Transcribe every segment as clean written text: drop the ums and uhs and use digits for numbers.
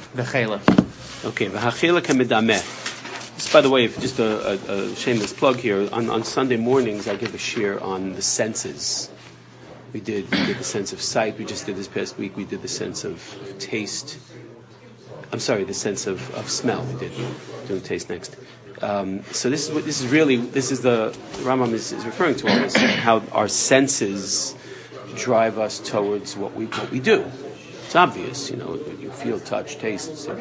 V'chela. Okay, v'hachela kemedameh. This, by the way, just a shameless plug here. On Sunday mornings, I give a share on the senses. We did the sense of sight. We just did this past week. We did the sense of taste. I'm sorry, the sense of smell. We did doing taste next. So this is the Rambam is referring to all this, how our senses drive us towards what we do. It's obvious, you feel, touch, taste. So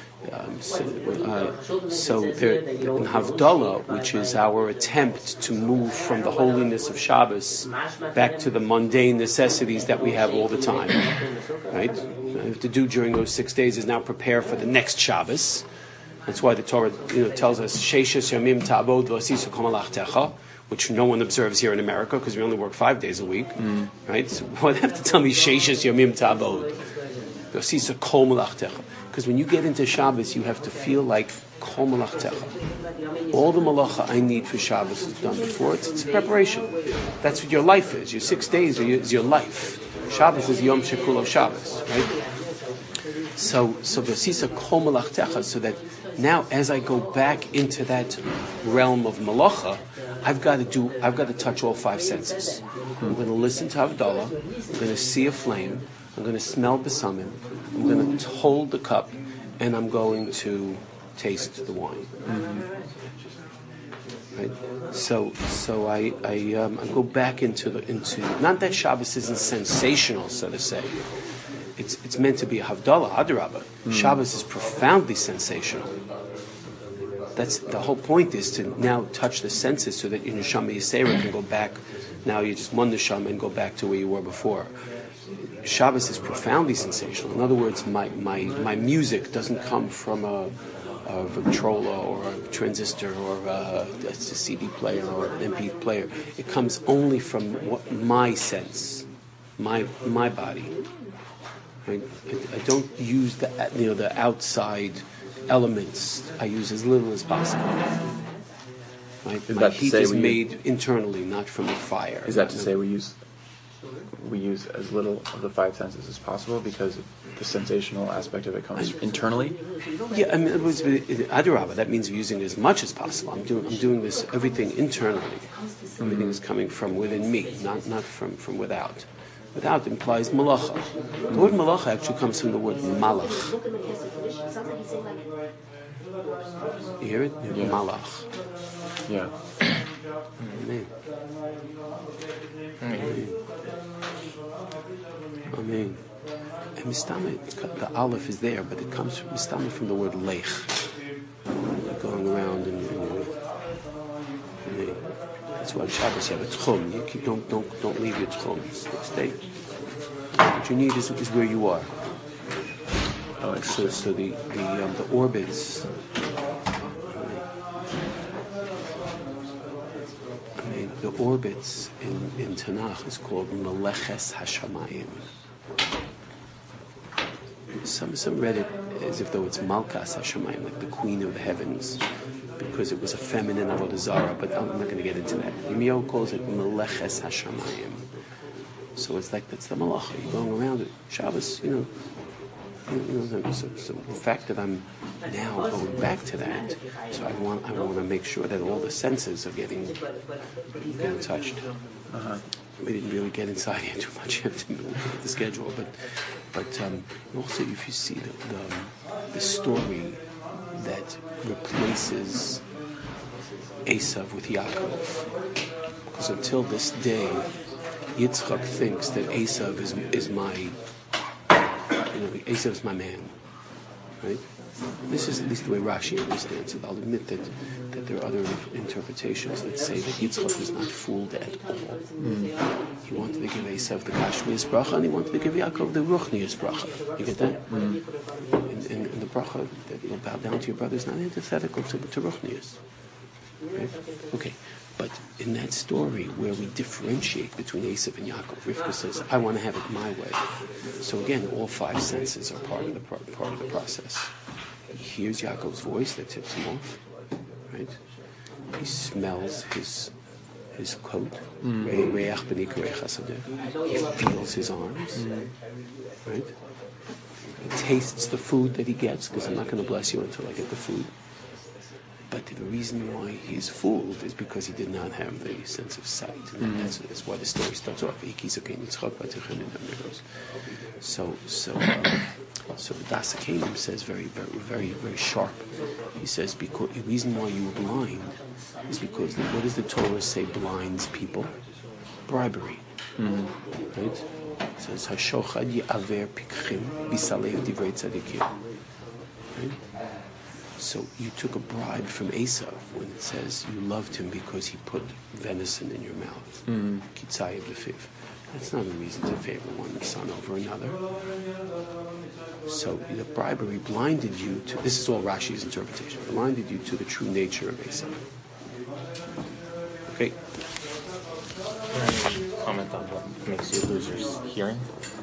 there, in Havdalah, which is our attempt to move from the holiness of Shabbos back to the mundane necessities that we have all the time, right? What we have to do during those 6 days is now prepare for the next Shabbos. That's why the Torah, tells us Sheishes Yomim Ta'abod V'Asisu Kol Malachtecha, which no one observes here in America because we only work 5 days a week, right? So why do they have to tell me Sheishes Yomim Ta'abod V'Asisu Kol Malachtecha? Because when you get into Shabbos, you have to feel like Kol Malachtecha. All the malacha I need for Shabbos is done before. It's preparation. That's what your life is. Your 6 days is your life. Shabbos is Yom Shekul of Shabbos, right? So V'Asisa Kol Malachtecha, so that now as I go back into that realm of malacha, I've got to touch all 5 senses. I'm going to listen to Havdalah. I'm going to see a flame. I'm going to smell besamim. I'm going to hold the cup, and I'm going to taste the wine. Right? So I go back into not that Shabbos isn't sensational, so to say. It's meant to be a Havdalah, Adarabah. Shabbos is profoundly sensational. That's the whole point, is to now touch the senses so that your neshama yisera can go back. Now you're just one neshama and go back to where you were before. Shabbos is profoundly sensational. In other words, my music doesn't come from a Victrola or a transistor or a CD player or an MP player. It comes only from my sense, my body. Right? I don't use the outside elements. I use as little as possible. Right? My heat is made internally, not from the fire. Is that to say we use as little of the 5 senses as possible because the sensational aspect of it comes internally? Yeah, I mean, it was Adarabah. That means using as much as possible. I'm doing this everything internally. Everything is coming from within me, not from without. Without implies malacha. The word malacha actually comes from the word malach. You hear it? Yeah. Malach. Yeah. Amen. Amen. And mistama, the aleph is there, but it comes from mistama from the word lech. Going around and that's why Shabbos you have a tchum. You don't leave your tchum. Stay. What you need is where you are. Oh, so the orbits. The orbits in Tanakh is called Meleches Hashamayim. Some read it as if though it's Malkas Hashamayim, like the Queen of the Heavens, because it was a feminine Avodah Zarah, but I'm not going to get into that. Yirmiyahu calls it Meleches Hashamayim. So it's like that's the malacha. You're going around it. Shabbos, so the fact that I'm now going back to that, so I want to make sure that all the senses are getting touched. We didn't really get inside here too much into the schedule, but also if you see the story that replaces Esav with Yaakov, because until this day, Yitzchak thinks that Esav is my. Esav is my man, right? This is at least the way Rashi understands it. I'll admit that there are other interpretations that say that Yitzchak was not fooled at all. He wanted to give Esav the Gashmias bracha, and he wanted to give Yaakov the Ruchnias bracha. You get that? And the bracha that you'll bow down to your brother is not antithetical to Ruchnias. Right? Okay. But in that story where we differentiate between Esav and Yaakov, Rivka says, I want to have it my way. So again, all 5 senses are part of the process. He hears Yaakov's voice that tips him off, right? He smells his coat, he feels his arms, right? He tastes the food that he gets, because I'm not going to bless you until I get the food. But the reason why he's fooled is because he did not have the sense of sight. And that's why the story starts off. So the Das HaKelim says very, very, very, very sharp. He says because the reason why you were blind is because what does the Torah say blinds people? Bribery. Right? It says Hashochad Ye'aver Pikchim Bisalei Divrei Tzadikim. Right? So you took a bribe from Esav when it says you loved him because he put venison in your mouth. Kitzayim lefiv. That's not a reason to favor one son over another. So the bribery blinded you to, this is all Rashi's interpretation, blinded you to the true nature of Esav. Okay. Any comment on what makes you lose your hearing?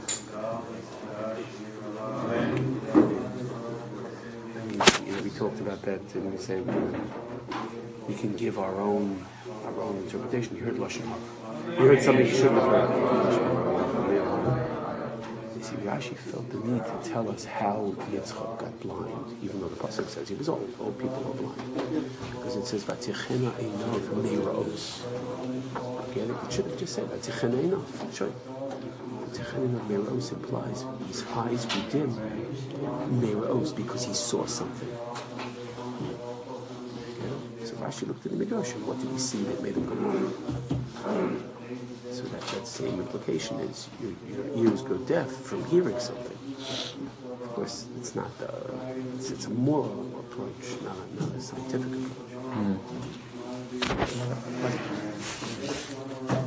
We talked about that, and we said we can give our own interpretation. You heard Lashon Hara. You heard something you shouldn't have heard. You see, Rashi felt the need to tell us how Yitzchak got blind, even though the pasuk says he was old. Old people are blind, because it says Vatichena Einav Meiros. Get it? It should have just said Vatichena Einav. Show you. Vatichena Einav Meiros implies his eyes were dim. Meiros because he saw something. So Rashi looked at the Midrash. What did he see that made him go blind? So that same implication is your ears go deaf from hearing something. Of course, it's not it's a moral approach, not a scientific approach.